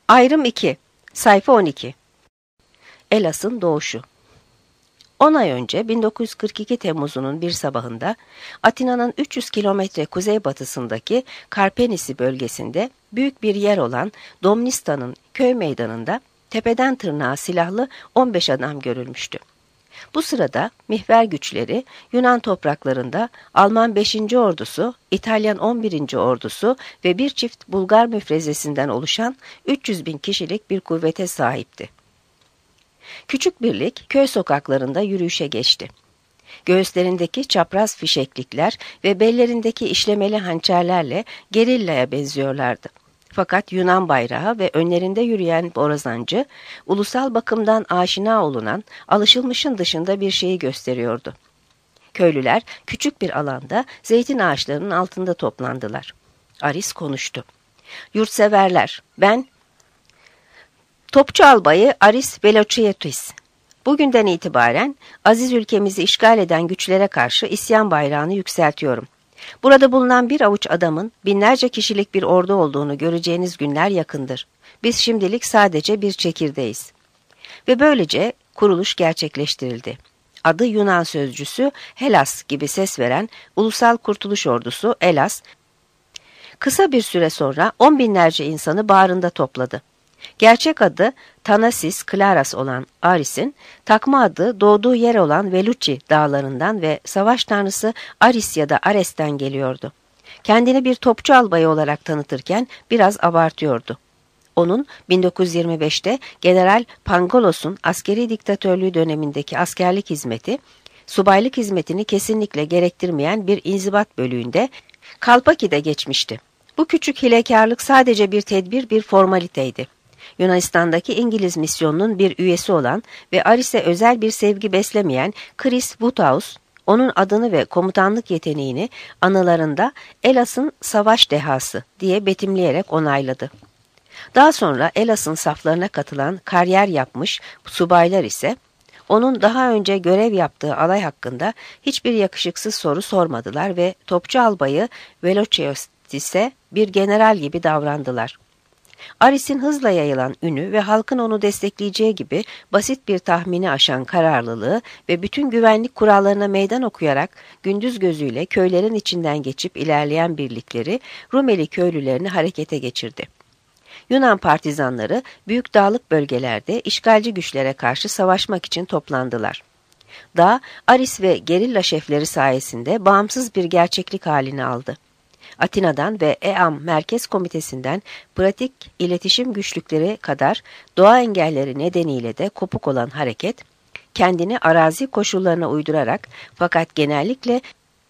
Ayrım 2. Sayfa 12. Elas'ın doğuşu. 10 ay önce 1942 Temmuz'unun bir sabahında Atina'nın 300 kilometre kuzeybatısındaki Karpenisi bölgesinde büyük bir yer olan Domnista'nın köy meydanında tepeden tırnağa silahlı 15 adam görülmüştü. Bu sırada mihver güçleri Yunan topraklarında Alman 5. ordusu, İtalyan 11. ordusu ve bir çift Bulgar müfrezesinden oluşan 300 bin kişilik bir kuvvete sahipti. Küçük birlik köy sokaklarında yürüyüşe geçti. Göğüslerindeki çapraz fişeklikler ve bellerindeki işlemeli hançerlerle gerillaya benziyorlardı. Fakat Yunan bayrağı ve önlerinde yürüyen borazancı, ulusal bakımdan aşina olunan, alışılmışın dışında bir şeyi gösteriyordu. Köylüler küçük bir alanda zeytin ağaçlarının altında toplandılar. Aris konuştu. "Yurtseverler, ben Topçu Albayı Aris Velocietis. Bugünden itibaren aziz ülkemizi işgal eden güçlere karşı isyan bayrağını yükseltiyorum. Burada bulunan bir avuç adamın binlerce kişilik bir ordu olduğunu göreceğiniz günler yakındır. Biz şimdilik sadece bir çekirdeğiz." Ve böylece kuruluş gerçekleştirildi. Adı Yunan sözcüsü Hellas gibi ses veren Ulusal Kurtuluş Ordusu Elas, kısa bir süre sonra 10 binlerce insanı bağrında topladı. Gerçek adı Thanasis Klaras olan Aris'in, takma adı doğduğu yer olan Veluci dağlarından ve savaş tanrısı Aris ya da Ares'ten geliyordu. Kendini bir topçu albayı olarak tanıtırken biraz abartıyordu. Onun 1925'te General Pangolos'un askeri diktatörlüğü dönemindeki askerlik hizmeti, subaylık hizmetini kesinlikle gerektirmeyen bir inzibat bölüğünde Kalpaki'de geçmişti. Bu küçük hilekarlık sadece bir tedbir, bir formaliteydi. Yunanistan'daki İngiliz misyonunun bir üyesi olan ve Aris'e özel bir sevgi beslemeyen Chris Woodhouse, onun adını ve komutanlık yeteneğini anılarında Elas'ın savaş dehası diye betimleyerek onayladı. Daha sonra Elas'ın saflarına katılan kariyer yapmış subaylar ise onun daha önce görev yaptığı alay hakkında hiçbir yakışıksız soru sormadılar ve topçu albayı Velocietis'e bir general gibi davrandılar. Aris'in hızla yayılan ünü ve halkın onu destekleyeceği gibi basit bir tahmini aşan kararlılığı ve bütün güvenlik kurallarına meydan okuyarak gündüz gözüyle köylerin içinden geçip ilerleyen birlikleri Rumeli köylülerini harekete geçirdi. Yunan partizanları büyük dağlık bölgelerde işgalci güçlere karşı savaşmak için toplandılar. Dağ, Aris ve gerilla şefleri sayesinde bağımsız bir gerçeklik halini aldı. Atina'dan ve EAM Merkez Komitesi'nden pratik iletişim güçlükleri kadar doğa engelleri nedeniyle de kopuk olan hareket, kendini arazi koşullarına uydurarak fakat genellikle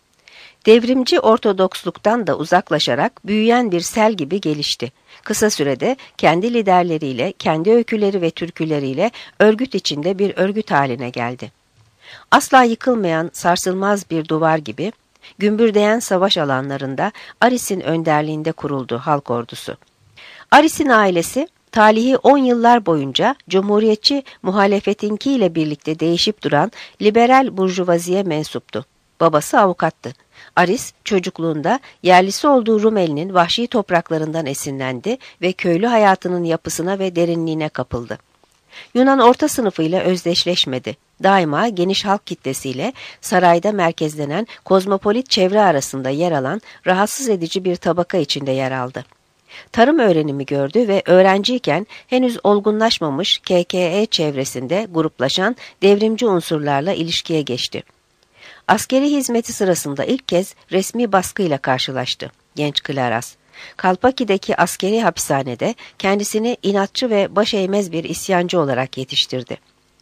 devrimci ortodoksluktan da uzaklaşarak büyüyen bir sel gibi gelişti. Kısa sürede kendi liderleriyle, kendi öyküleri ve türküleriyle örgüt içinde bir örgüt haline geldi. Asla yıkılmayan sarsılmaz bir duvar gibi, gümbürdeyen savaş alanlarında Aris'in önderliğinde kuruldu halk ordusu. Aris'in ailesi, talihi 10 yıllar boyunca cumhuriyetçi muhalefetinkiyle birlikte değişip duran liberal burjuvaziye mensuptu. Babası avukattı. Aris, çocukluğunda yerlisi olduğu Rumeli'nin vahşi topraklarından esinlendi ve köylü hayatının yapısına ve derinliğine kapıldı. Yunan orta sınıfıyla özdeşleşmedi. Daima geniş halk kitlesiyle sarayda merkezlenen kozmopolit çevre arasında yer alan rahatsız edici bir tabaka içinde yer aldı. Tarım öğrenimi gördü ve öğrenciyken henüz olgunlaşmamış KKE çevresinde gruplaşan devrimci unsurlarla ilişkiye geçti. Askeri hizmeti sırasında ilk kez resmi baskıyla karşılaştı genç Klaras. Kalpaki'deki askeri hapishanede kendisini inatçı ve baş eğmez bir isyancı olarak yetiştirdi.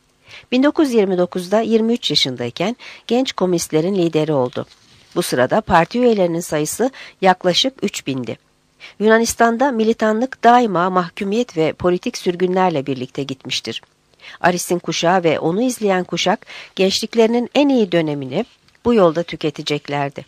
1929'da 23 yaşındayken genç komünistlerin lideri oldu. Bu sırada parti üyelerinin sayısı yaklaşık 3000'di. Yunanistan'da militanlık daima mahkumiyet ve politik sürgünlerle birlikte gitmiştir. Aris'in kuşağı ve onu izleyen kuşak gençliklerinin en iyi dönemini bu yolda tüketeceklerdi.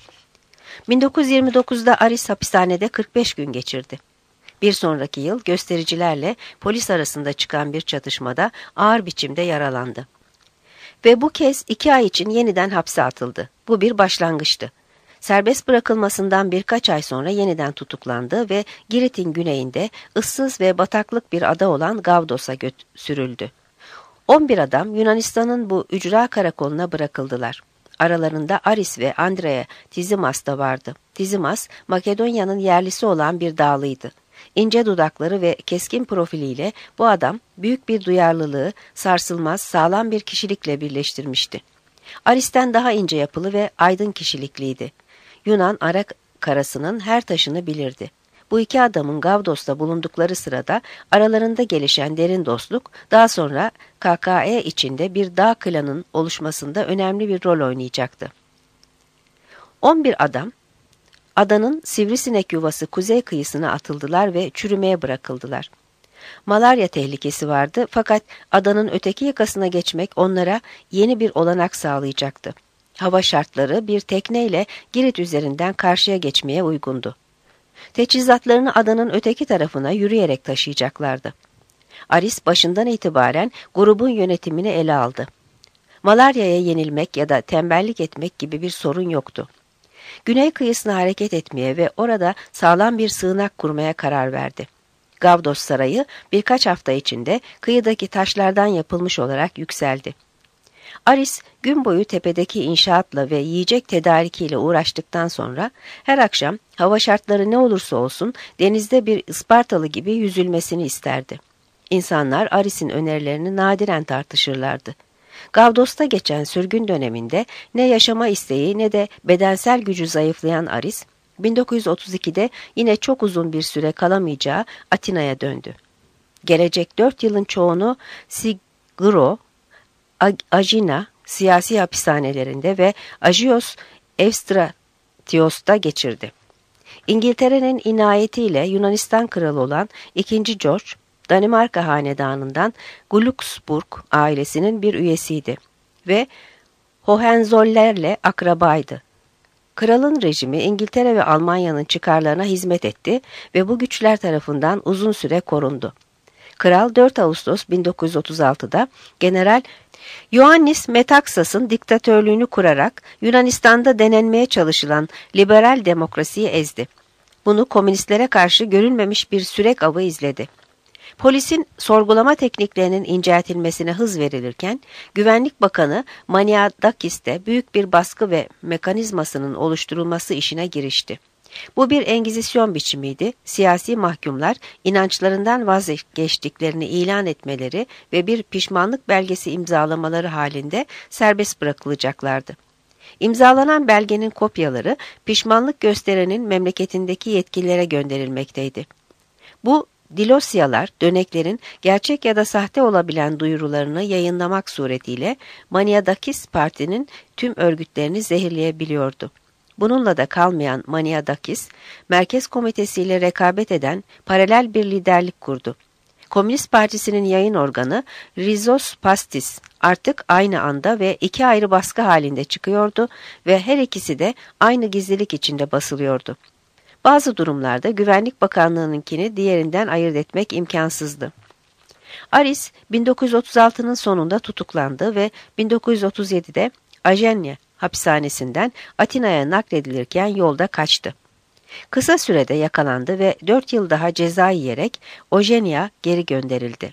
1929'da Aris hapishanede 45 gün geçirdi. Bir sonraki yıl göstericilerle polis arasında çıkan bir çatışmada ağır biçimde yaralandı. Ve bu kez 2 ay için yeniden hapse atıldı. Bu bir başlangıçtı. Serbest bırakılmasından birkaç ay sonra yeniden tutuklandı ve Girit'in güneyinde ıssız ve bataklık bir ada olan Gavdos'a sürüldü. 11 adam Yunanistan'ın bu ücra karakoluna bırakıldılar. Aralarında Aris ve Andrea Tizimas da vardı. Tizimas, Makedonya'nın yerlisi olan bir dağlıydı. İnce dudakları ve keskin profiliyle bu adam büyük bir duyarlılığı sarsılmaz, sağlam bir kişilikle birleştirmişti. Aris'ten daha ince yapılı ve aydın kişilikliydi. Yunan ara karasının her taşını bilirdi. Bu iki adamın Gavdos'ta bulundukları sırada aralarında gelişen derin dostluk daha sonra KKE içinde bir dağ klanının oluşmasında önemli bir rol oynayacaktı. 11 adam adanın sivrisinek yuvası kuzey kıyısına atıldılar ve çürümeye bırakıldılar. Malarya tehlikesi vardı fakat adanın öteki yakasına geçmek onlara yeni bir olanak sağlayacaktı. Hava şartları bir tekneyle Girit üzerinden karşıya geçmeye uygundu. Teçhizatlarını adanın öteki tarafına yürüyerek taşıyacaklardı. Aris başından itibaren grubun yönetimini ele aldı. Malaryaya yenilmek ya da tembellik etmek gibi bir sorun yoktu. Güney kıyısına hareket etmeye ve orada sağlam bir sığınak kurmaya karar verdi. Gavdos Sarayı birkaç hafta içinde kıyıdaki taşlardan yapılmış olarak yükseldi. Aris gün boyu tepedeki inşaatla ve yiyecek tedarikiyle uğraştıktan sonra her akşam hava şartları ne olursa olsun denizde bir Ispartalı gibi yüzülmesini isterdi. İnsanlar Aris'in önerilerini nadiren tartışırlardı. Gavdos'ta geçen sürgün döneminde ne yaşama isteği ne de bedensel gücü zayıflayan Aris, 1932'de yine çok uzun bir süre kalamayacağı Atina'ya döndü. Gelecek 4 yılın çoğunu Sigro, Agina siyasi hapishanelerinde ve Agios Evstratios'ta geçirdi. İngiltere'nin inayetiyle Yunanistan kralı olan 2. George, Danimarka hanedanından Glucksburg ailesinin bir üyesiydi ve Hohenzollern'le akrabaydı. Kralın rejimi İngiltere ve Almanya'nın çıkarlarına hizmet etti ve bu güçler tarafından uzun süre korundu. Kral 4 Ağustos 1936'da General Ioannis Metaxas'ın diktatörlüğünü kurarak Yunanistan'da denenmeye çalışılan liberal demokrasiyi ezdi. Bunu komünistlere karşı görülmemiş bir sürek avı izledi. Polisin sorgulama tekniklerinin inceltilmesine hız verilirken, Güvenlik Bakanı Maniadakis de büyük bir baskı ve mekanizmasının oluşturulması işine girişti. Bu bir engizisyon biçimiydi. Siyasi mahkumlar inançlarından vazgeçtiklerini ilan etmeleri ve bir pişmanlık belgesi imzalamaları halinde serbest bırakılacaklardı. İmzalanan belgenin kopyaları pişmanlık gösterenin memleketindeki yetkililere gönderilmekteydi. Bu dilosyalar döneklerin gerçek ya da sahte olabilen duyurularını yayınlamak suretiyle Maniadakis Parti'nin tüm örgütlerini zehirleyebiliyordu. Bununla da kalmayan Maniadakis, Merkez Komitesi ile rekabet eden paralel bir liderlik kurdu. Komünist Partisi'nin yayın organı Rizos Pastis artık aynı anda ve iki ayrı baskı halinde çıkıyordu ve her ikisi de aynı gizlilik içinde basılıyordu. Bazı durumlarda Güvenlik Bakanlığı'nınkini diğerinden ayırt etmek imkansızdı. Aris, 1936'nın sonunda tutuklandı ve 1937'de Ajenya hapishanesinden Atina'ya nakledilirken yolda kaçtı. Kısa sürede yakalandı ve 4 yıl daha ceza yiyerek Ojenya geri gönderildi.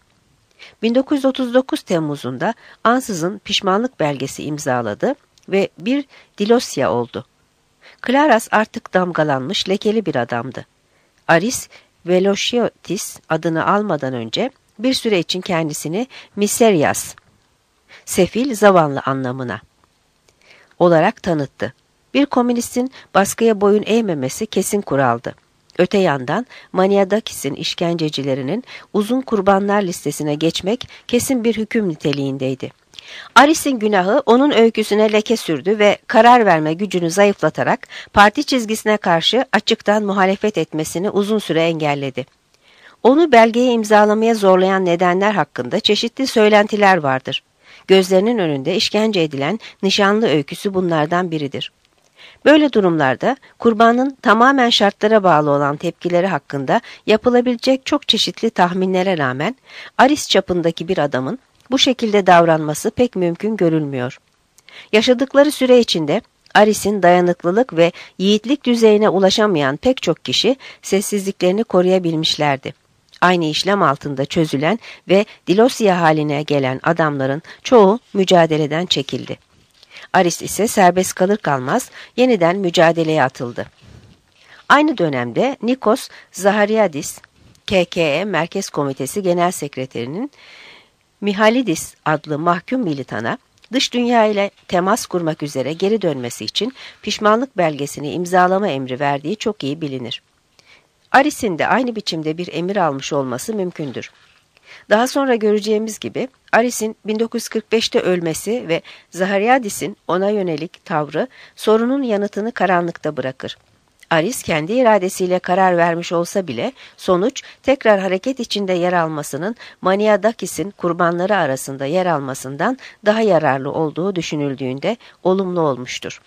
1939 Temmuz'unda ansızın pişmanlık belgesi imzaladı ve bir dilosya oldu. Klaras artık damgalanmış lekeli bir adamdı. Aris Veloşiotis adını almadan önce bir süre için kendisini Miserias, sefil zavallı anlamına olarak tanıttı. Bir komünistin baskıya boyun eğmemesi kesin kuraldı. Öte yandan Maniadakis'in işkencecilerinin uzun kurbanlar listesine geçmek kesin bir hüküm niteliğindeydi. Aris'in günahı onun öyküsüne leke sürdü ve karar verme gücünü zayıflatarak parti çizgisine karşı açıktan muhalefet etmesini uzun süre engelledi. Onu belgeyi imzalamaya zorlayan nedenler hakkında çeşitli söylentiler vardır. Gözlerinin önünde işkence edilen nişanlı öyküsü bunlardan biridir. Böyle durumlarda kurbanın tamamen şartlara bağlı olan tepkileri hakkında yapılabilecek çok çeşitli tahminlere rağmen Aris çapındaki bir adamın bu şekilde davranması pek mümkün görülmüyor. Yaşadıkları süre içinde Aris'in dayanıklılık ve yiğitlik düzeyine ulaşamayan pek çok kişi sessizliklerini koruyabilmişlerdi. Aynı işlem altında çözülen ve Dilosya haline gelen adamların çoğu mücadeleden çekildi. Aris ise serbest kalır kalmaz yeniden mücadeleye atıldı. Aynı dönemde Nikos Zahariadis, KKE Merkez Komitesi Genel Sekreterinin Mihalidis adlı mahkum militana dış dünya ile temas kurmak üzere geri dönmesi için pişmanlık belgesini imzalama emri verdiği çok iyi bilinir. Aris'in de aynı biçimde bir emir almış olması mümkündür. Daha sonra göreceğimiz gibi Aris'in 1945'te ölmesi ve Zahariadis'in ona yönelik tavrı sorunun yanıtını karanlıkta bırakır. Aris kendi iradesiyle karar vermiş olsa bile sonuç tekrar hareket içinde yer almasının Maniadakis'in kurbanları arasında yer almasından daha yararlı olduğu düşünüldüğünde olumlu olmuştur.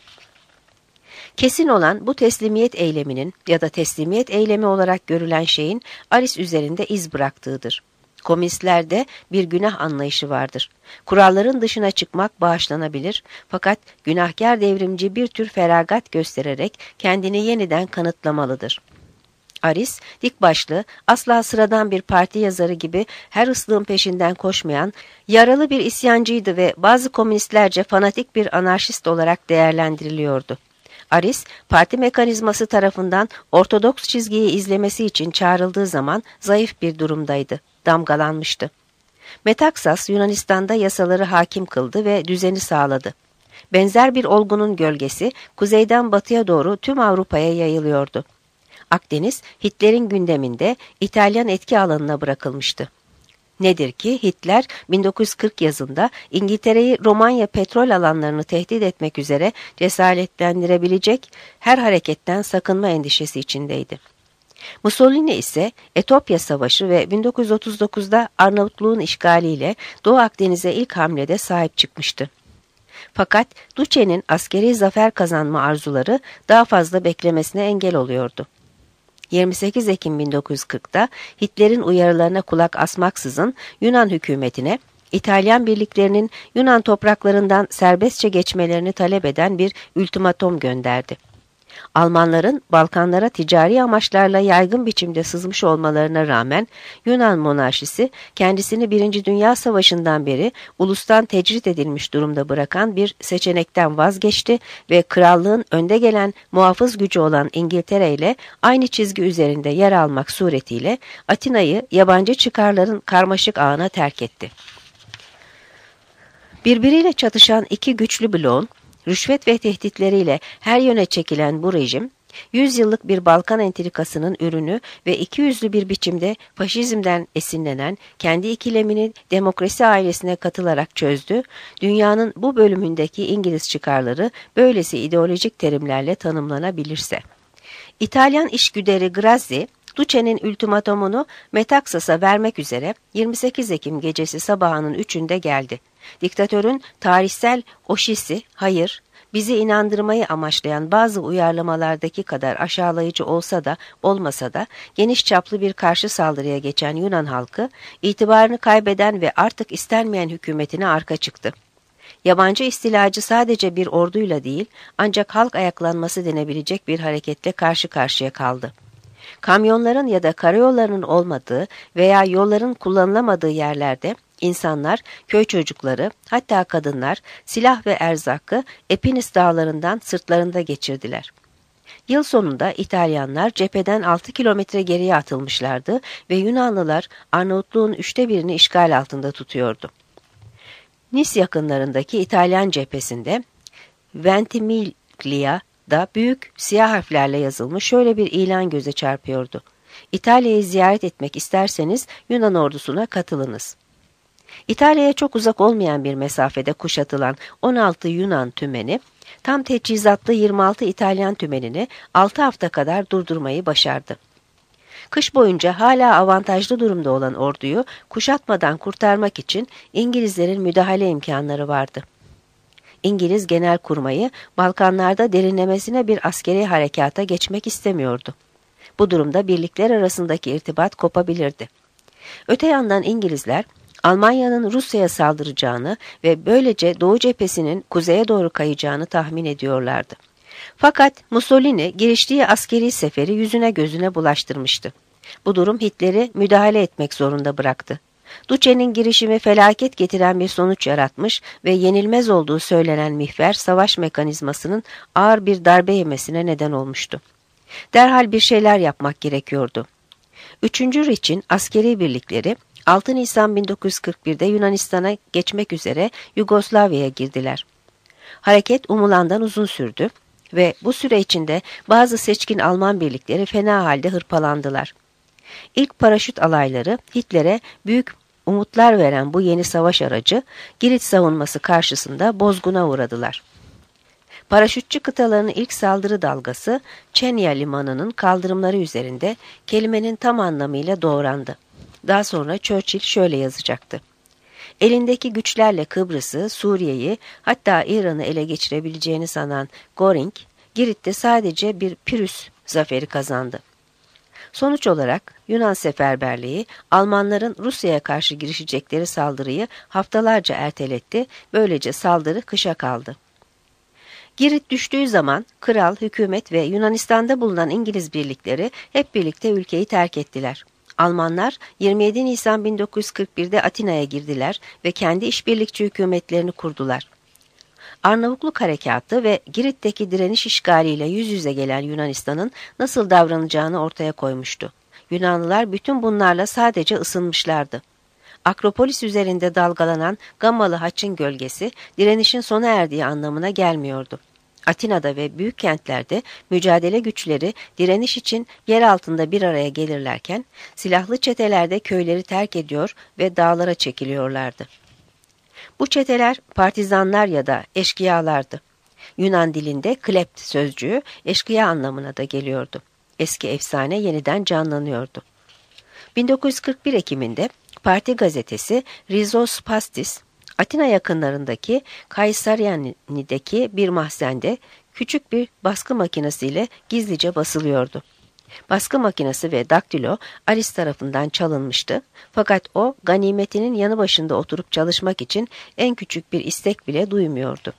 Kesin olan bu teslimiyet eyleminin ya da teslimiyet eylemi olarak görülen şeyin Aris üzerinde iz bıraktığıdır. Komünistlerde bir günah anlayışı vardır. Kuralların dışına çıkmak bağışlanabilir fakat günahkar devrimci bir tür feragat göstererek kendini yeniden kanıtlamalıdır. Aris, dik başlı, asla sıradan bir parti yazarı gibi her ıslığın peşinden koşmayan, yaralı bir isyancıydı ve bazı komünistlerce fanatik bir anarşist olarak değerlendiriliyordu. Aris, parti mekanizması tarafından ortodoks çizgiyi izlemesi için çağrıldığı zaman zayıf bir durumdaydı, damgalanmıştı. Metaksas, Yunanistan'da yasaları hakim kıldı ve düzeni sağladı. Benzer bir olgunun gölgesi, kuzeyden batıya doğru tüm Avrupa'ya yayılıyordu. Akdeniz, Hitler'in gündeminde İtalyan etki alanına bırakılmıştı. Nedir ki Hitler 1940 yazında İngiltere'yi Romanya petrol alanlarını tehdit etmek üzere cesaretlendirebilecek her hareketten sakınma endişesi içindeydi. Mussolini ise Etopya Savaşı ve 1939'da Arnavutluğun işgaliyle Doğu Akdeniz'e ilk hamlede sahip çıkmıştı. Fakat Duce'nin askeri zafer kazanma arzuları daha fazla beklemesine engel oluyordu. 28 Ekim 1940'da Hitler'in uyarılarına kulak asmaksızın Yunan hükümetine İtalyan birliklerinin Yunan topraklarından serbestçe geçmelerini talep eden bir ultimatom gönderdi. Almanların Balkanlara ticari amaçlarla yaygın biçimde sızmış olmalarına rağmen Yunan monarşisi kendisini 1. Dünya Savaşı'ndan beri ulustan tecrit edilmiş durumda bırakan bir seçenekten vazgeçti ve krallığın önde gelen muhafız gücü olan İngiltere ile aynı çizgi üzerinde yer almak suretiyle Atina'yı yabancı çıkarların karmaşık ağına terk etti. Birbiriyle çatışan iki güçlü bloğun rüşvet ve tehditleriyle her yöne çekilen bu rejim, 100 yıllık bir Balkan entrikasının ürünü ve ikiyüzlü bir biçimde faşizmden esinlenen kendi ikilemini demokrasi ailesine katılarak çözdü, dünyanın bu bölümündeki İngiliz çıkarları böylesi ideolojik terimlerle tanımlanabilirse. İtalyan işgüderi Grazzi, Duce'nin ultimatomunu Metaksas'a vermek üzere 28 Ekim gecesi sabahının 3'ünde geldi. Diktatörün tarihsel oşisi, hayır, bizi inandırmayı amaçlayan bazı uyarlamalardaki kadar aşağılayıcı olsa da olmasa da geniş çaplı bir karşı saldırıya geçen Yunan halkı, itibarını kaybeden ve artık istenmeyen hükümetine arka çıktı. Yabancı istilacı sadece bir orduyla değil, ancak halk ayaklanması denebilecek bir hareketle karşı karşıya kaldı. Kamyonların ya da karayollarının olmadığı veya yolların kullanılamadığı yerlerde İnsanlar, köy çocukları, hatta kadınlar silah ve erzakı Epinis dağlarından sırtlarında geçirdiler. Yıl sonunda İtalyanlar cepheden 6 kilometre geriye atılmışlardı ve Yunanlılar Arnavutluğun 1/3'ünü işgal altında tutuyordu. Nice yakınlarındaki İtalyan cephesinde Ventimiglia'da büyük siyah harflerle yazılmış şöyle bir ilan göze çarpıyordu. İtalya'yı ziyaret etmek isterseniz Yunan ordusuna katılınız. İtalya'ya çok uzak olmayan bir mesafede kuşatılan 16 Yunan tümeni, tam teçhizatlı 26 İtalyan tümenini 6 hafta kadar durdurmayı başardı. Kış boyunca hala avantajlı durumda olan orduyu kuşatmadan kurtarmak için İngilizlerin müdahale imkanları vardı. İngiliz Genelkurmayı Balkanlarda derinlemesine bir askeri harekata geçmek istemiyordu. Bu durumda birlikler arasındaki irtibat kopabilirdi. Öte yandan İngilizler, Almanya'nın Rusya'ya saldıracağını ve böylece Doğu cephesinin kuzeye doğru kayacağını tahmin ediyorlardı. Fakat Mussolini giriştiği askeri seferi yüzüne gözüne bulaştırmıştı. Bu durum Hitler'i müdahale etmek zorunda bıraktı. Duce'nin girişimi felaket getiren bir sonuç yaratmış ve yenilmez olduğu söylenen mihver savaş mekanizmasının ağır bir darbe yemesine neden olmuştu. Derhal bir şeyler yapmak gerekiyordu. 3. Reich'in askeri birlikleri 6 Nisan 1941'de Yunanistan'a geçmek üzere Yugoslavya'ya girdiler. Hareket umulandan uzun sürdü ve bu süre içinde bazı seçkin Alman birlikleri fena halde hırpalandılar. İlk paraşüt alayları Hitler'e büyük umutlar veren bu yeni savaş aracı Girit savunması karşısında bozguna uğradılar. Paraşütçü kıtalarının ilk saldırı dalgası Chania limanının kaldırımları üzerinde kelimenin tam anlamıyla doğrandı. Daha sonra Churchill şöyle yazacaktı: elindeki güçlerle Kıbrıs'ı, Suriye'yi, hatta İran'ı ele geçirebileceğini sanan Göring, Girit'te sadece bir Pyrrhus zaferi kazandı. Sonuç olarak Yunan seferberliği Almanların Rusya'ya karşı girişecekleri saldırıyı haftalarca erteletti, böylece saldırı kışa kaldı. Girit düştüğü zaman kral, hükümet ve Yunanistan'da bulunan İngiliz birlikleri hep birlikte ülkeyi terk ettiler. Almanlar 27 Nisan 1941'de Atina'ya girdiler ve kendi işbirlikçi hükümetlerini kurdular. Arnavutluk harekatı ve Girit'teki direniş işgaliyle yüz yüze gelen Yunanistan'ın nasıl davranacağını ortaya koymuştu. Yunanlılar bütün bunlarla sadece ısınmışlardı. Akropolis üzerinde dalgalanan Gammalı haçın gölgesi direnişin sona erdiği anlamına gelmiyordu. Atina'da ve büyük kentlerde mücadele güçleri direniş için yer altında bir araya gelirlerken silahlı çetelerde köyleri terk ediyor ve dağlara çekiliyorlardı. Bu çeteler partizanlar ya da eşkıyalardı. Yunan dilinde klept sözcüğü eşkıya anlamına da geliyordu. Eski efsane yeniden canlanıyordu. 1941 Ekim'inde parti gazetesi Rizos Pastis, Atina yakınlarındaki Kayseriani'deki bir mahzende küçük bir baskı makinesiyle gizlice basılıyordu. Baskı makinesi ve daktilo Aris tarafından çalınmıştı, fakat o ganimetinin yanı başında oturup çalışmak için en küçük bir istek bile duymuyordu.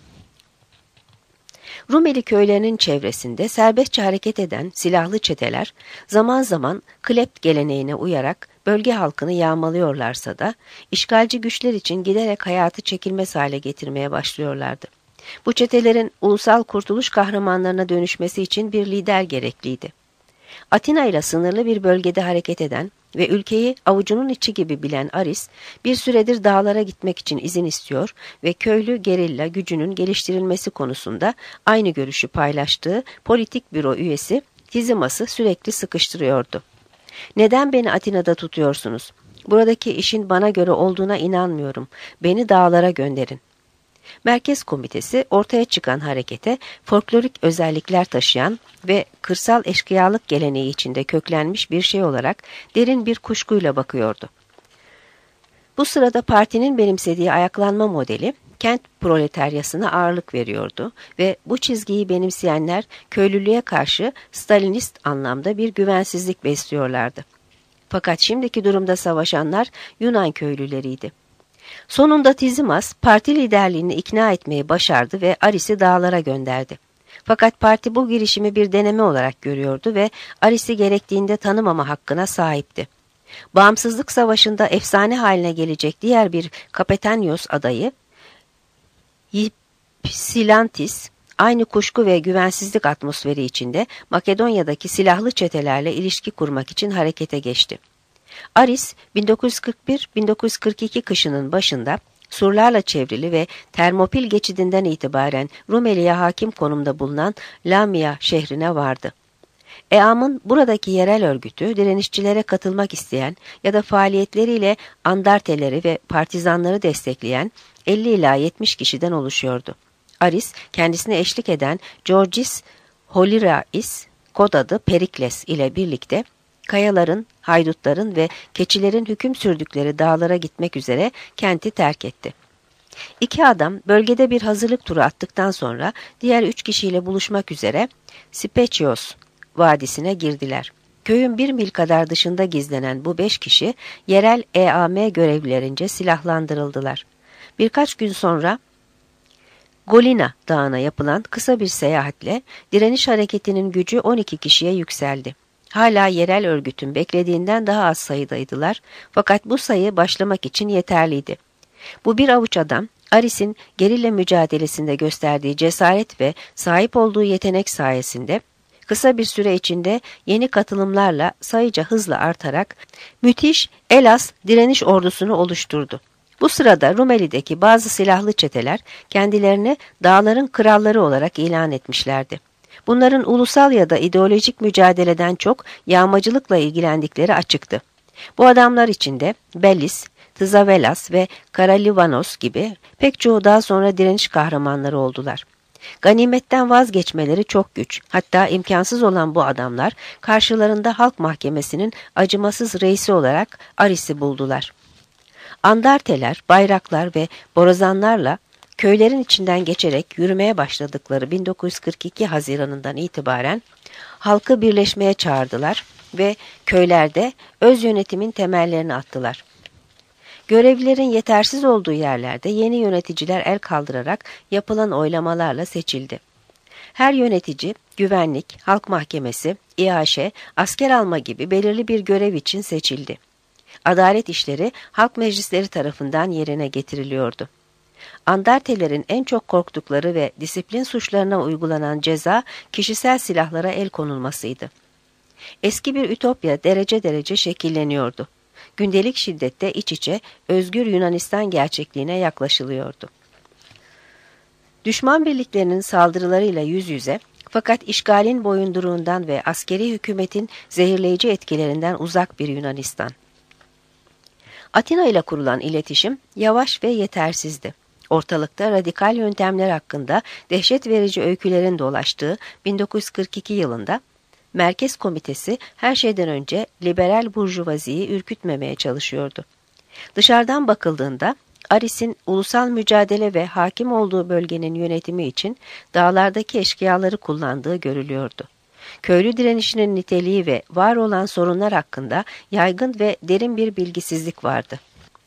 Rumeli köylerinin çevresinde serbestçe hareket eden silahlı çeteler zaman zaman klept geleneğine uyarak bölge halkını yağmalıyorlarsa da işgalci güçler için giderek hayatı çekilmez hale getirmeye başlıyorlardı. Bu çetelerin ulusal kurtuluş kahramanlarına dönüşmesi için bir lider gerekliydi. Atina ile sınırlı bir bölgede hareket eden ve ülkeyi avucunun içi gibi bilen Aris, bir süredir dağlara gitmek için izin istiyor ve köylü gerilla gücünün geliştirilmesi konusunda aynı görüşü paylaştığı politik büro üyesi Tizimas'ı sürekli sıkıştırıyordu. "Neden beni Atina'da tutuyorsunuz? Buradaki işin bana göre olduğuna inanmıyorum. Beni dağlara gönderin." Merkez Komitesi ortaya çıkan harekete folklorik özellikler taşıyan ve kırsal eşkıyalık geleneği içinde köklenmiş bir şey olarak derin bir kuşkuyla bakıyordu. Bu sırada partinin benimsediği ayaklanma modeli kent proletaryasına ağırlık veriyordu ve bu çizgiyi benimseyenler köylülüğe karşı Stalinist anlamda bir güvensizlik besliyorlardı. Fakat şimdiki durumda savaşanlar Yunan köylüleriydi. Sonunda Tizimas parti liderliğini ikna etmeyi başardı ve Aris'i dağlara gönderdi. Fakat parti bu girişimi bir deneme olarak görüyordu ve Aris'i gerektiğinde tanımama hakkına sahipti. Bağımsızlık Savaşı'nda efsane haline gelecek diğer bir Kapetanyos adayı Ypsilantis, aynı kuşku ve güvensizlik atmosferi içinde Makedonya'daki silahlı çetelerle ilişki kurmak için harekete geçti. Aris, 1941-1942 kışının başında surlarla çevrili ve Termopil geçidinden itibaren Rumeli'ye hakim konumda bulunan Lamia şehrine vardı. EAM'ın buradaki yerel örgütü direnişçilere katılmak isteyen ya da faaliyetleriyle andarteleri ve partizanları destekleyen 50 ila 70 kişiden oluşuyordu. Aris, kendisine eşlik eden Georgis Holirais, kod adı Perikles ile birlikte kayaların, haydutların ve keçilerin hüküm sürdükleri dağlara gitmek üzere kenti terk etti. İki adam bölgede bir hazırlık turu attıktan sonra diğer 3 kişiyle buluşmak üzere Sipechios vadisine girdiler. Köyün 1 mil kadar dışında gizlenen bu 5 kişi yerel EAM görevlilerince silahlandırıldılar. Birkaç gün sonra Golina Dağı'na yapılan kısa bir seyahatle direniş hareketinin gücü 12 kişiye yükseldi. Hala yerel örgütün beklediğinden daha az sayıdaydılar fakat bu sayı başlamak için yeterliydi. Bu bir avuç adam, Aris'in gerilla mücadelesinde gösterdiği cesaret ve sahip olduğu yetenek sayesinde kısa bir süre içinde yeni katılımlarla sayıca hızla artarak müthiş Elas direniş ordusunu oluşturdu. Bu sırada Rumeli'deki bazı silahlı çeteler kendilerini dağların kralları olarak ilan etmişlerdi. Bunların ulusal ya da ideolojik mücadeleden çok yağmacılıkla ilgilendikleri açıktı. Bu adamlar içinde Bellis, Tızavelas ve Karalivanos gibi pek çoğu daha sonra direniş kahramanları oldular. Ganimetten vazgeçmeleri çok güç, hatta imkansız olan bu adamlar karşılarında halk mahkemesinin acımasız reisi olarak Aris'i buldular. Andarteler, bayraklar ve borazanlarla köylerin içinden geçerek yürümeye başladıkları 1942 Haziran'ından itibaren halkı birleşmeye çağırdılar ve köylerde öz yönetimin temellerini attılar. Görevlilerin yetersiz olduğu yerlerde yeni yöneticiler el kaldırarak yapılan oylamalarla seçildi. Her yönetici, güvenlik, halk mahkemesi, İAŞ, asker alma gibi belirli bir görev için seçildi. Adalet işleri halk meclisleri tarafından yerine getiriliyordu. Andartelerin en çok korktukları ve disiplin suçlarına uygulanan ceza kişisel silahlara el konulmasıydı. Eski bir ütopya derece derece şekilleniyordu. Gündelik şiddette iç içe özgür Yunanistan gerçekliğine yaklaşılıyordu. Düşman birliklerinin saldırılarıyla yüz yüze fakat işgalin boyunduruğundan ve askeri hükümetin zehirleyici etkilerinden uzak bir Yunanistan. Atina ile kurulan iletişim yavaş ve yetersizdi. Ortalıkta radikal yöntemler hakkında dehşet verici öykülerin dolaştığı 1942 yılında Merkez Komitesi her şeyden önce liberal burjuvaziyi ürkütmemeye çalışıyordu. Dışarıdan bakıldığında Aris'in ulusal mücadele ve hakim olduğu bölgenin yönetimi için dağlardaki eşkıyaları kullandığı görülüyordu. Köylü direnişinin niteliği ve var olan sorunlar hakkında yaygın ve derin bir bilgisizlik vardı.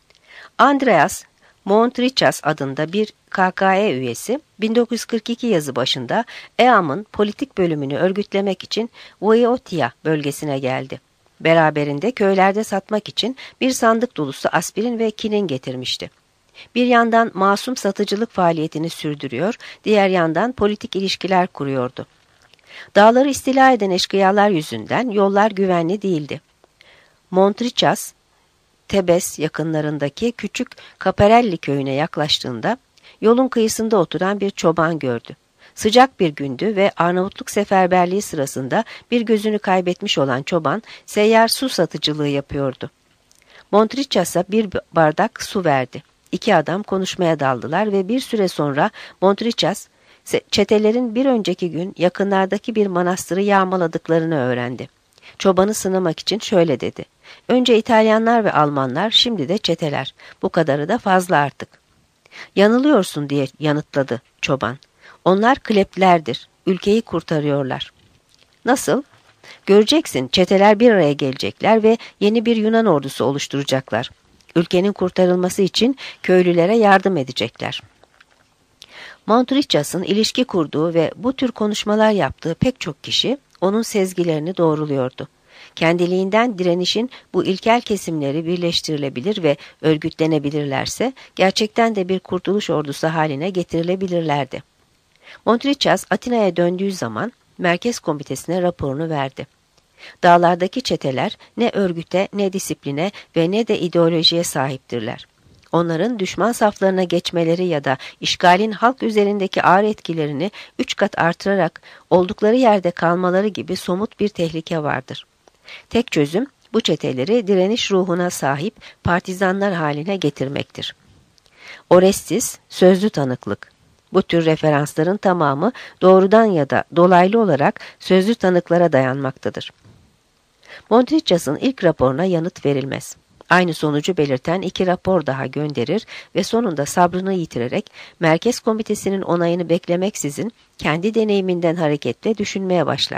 Andreas Montrichas adında bir KKE üyesi 1942 yazı başında EAM'ın politik bölümünü örgütlemek için Voyotia bölgesine geldi. Beraberinde köylerde satmak için bir sandık dolusu aspirin ve kinin getirmişti. Bir yandan masum satıcılık faaliyetini sürdürüyor, diğer yandan politik ilişkiler kuruyordu. Dağları istila eden eşkıyalar yüzünden yollar güvenli değildi. Montrichas, Tebes yakınlarındaki küçük Caparelli köyüne yaklaştığında yolun kıyısında oturan bir çoban gördü. Sıcak bir gündü ve Arnavutluk seferberliği sırasında bir gözünü kaybetmiş olan çoban seyyar su satıcılığı yapıyordu. Montrichas'a bir bardak su verdi. İki adam konuşmaya daldılar ve bir süre sonra Montrichas, çetelerin bir önceki gün yakınlardaki bir manastırı yağmaladıklarını öğrendi. Çobanı sınamak için şöyle dedi: "Önce İtalyanlar ve Almanlar, şimdi de çeteler. Bu kadarı da fazla artık." "Yanılıyorsun," diye yanıtladı çoban. "Onlar kleplerdir. Ülkeyi kurtarıyorlar." "Nasıl?" "Göreceksin, çeteler bir araya gelecekler ve yeni bir Yunan ordusu oluşturacaklar. Ülkenin kurtarılması için köylülere yardım edecekler." Montrichas'ın ilişki kurduğu ve bu tür konuşmalar yaptığı pek çok kişi onun sezgilerini doğruluyordu. Kendiliğinden direnişin bu ilkel kesimleri birleştirilebilir ve örgütlenebilirlerse gerçekten de bir kurtuluş ordusu haline getirilebilirlerdi. Montrichas Atina'ya döndüğü zaman Merkez Komitesi'ne raporunu verdi. Dağlardaki çeteler ne örgüte, ne disipline ve ne de ideolojiye sahiptirler. Onların düşman saflarına geçmeleri ya da işgalin halk üzerindeki ağır etkilerini 3 kat artırarak oldukları yerde kalmaları gibi somut bir tehlike vardır. Tek çözüm bu çeteleri direniş ruhuna sahip partizanlar haline getirmektir. Orestes, sözlü tanıklık. Bu tür referansların tamamı doğrudan ya da dolaylı olarak sözlü tanıklara dayanmaktadır. Montrichas'ın ilk raporuna yanıt verilmez. Aynı sonucu belirten 2 rapor daha gönderir ve sonunda sabrını yitirerek Merkez Komitesi'nin onayını beklemeksizin kendi deneyiminden hareketle düşünmeye başlar.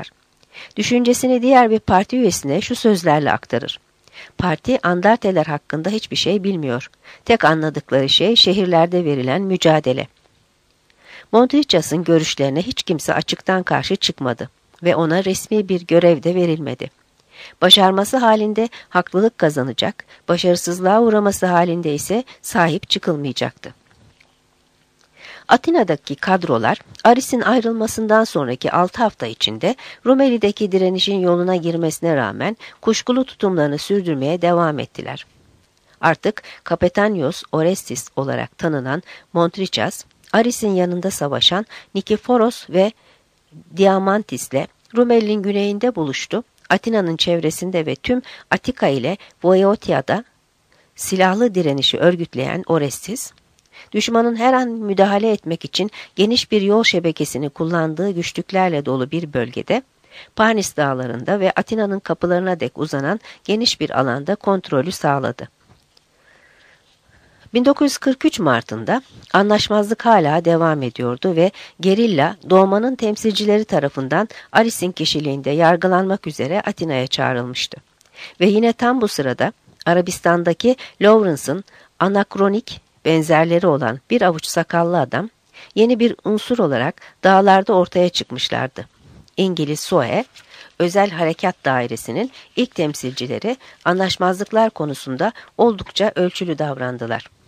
Düşüncesini diğer bir parti üyesine şu sözlerle aktarır. Parti Andarteler hakkında hiçbir şey bilmiyor. Tek anladıkları şey şehirlerde verilen mücadele. Montrichas'ın görüşlerine hiç kimse açıktan karşı çıkmadı ve ona resmi bir görev de verilmedi. Başarması halinde haklılık kazanacak, başarısızlığa uğraması halinde ise sahip çıkılmayacaktı. Atina'daki kadrolar, Aris'in ayrılmasından sonraki 6 hafta içinde Rumeli'deki direnişin yoluna girmesine rağmen kuşkulu tutumlarını sürdürmeye devam ettiler. Artık Kapetanios Orestis olarak tanınan Montrichas, Aris'in yanında savaşan Nikiforos ve Diamantis'le Rumeli'nin güneyinde buluştu. Atina'nın çevresinde ve tüm Atika ile Boeotia'da silahlı direnişi örgütleyen Orestis, düşmanın her an müdahale etmek için geniş bir yol şebekesini kullandığı güçlüklerle dolu bir bölgede, Parnis dağlarında ve Atina'nın kapılarına dek uzanan geniş bir alanda kontrolü sağladı. 1943 Mart'ında anlaşmazlık hala devam ediyordu ve gerilla doğmanın temsilcileri tarafından Aris'in kişiliğinde yargılanmak üzere Atina'ya çağrılmıştı. Ve yine tam bu sırada Arabistan'daki Lawrence'ın anakronik benzerleri olan bir avuç sakallı adam yeni bir unsur olarak dağlarda ortaya çıkmışlardı. İngiliz SOE, Özel Harekat Dairesi'nin ilk temsilcileri anlaşmazlıklar konusunda oldukça ölçülü davrandılar.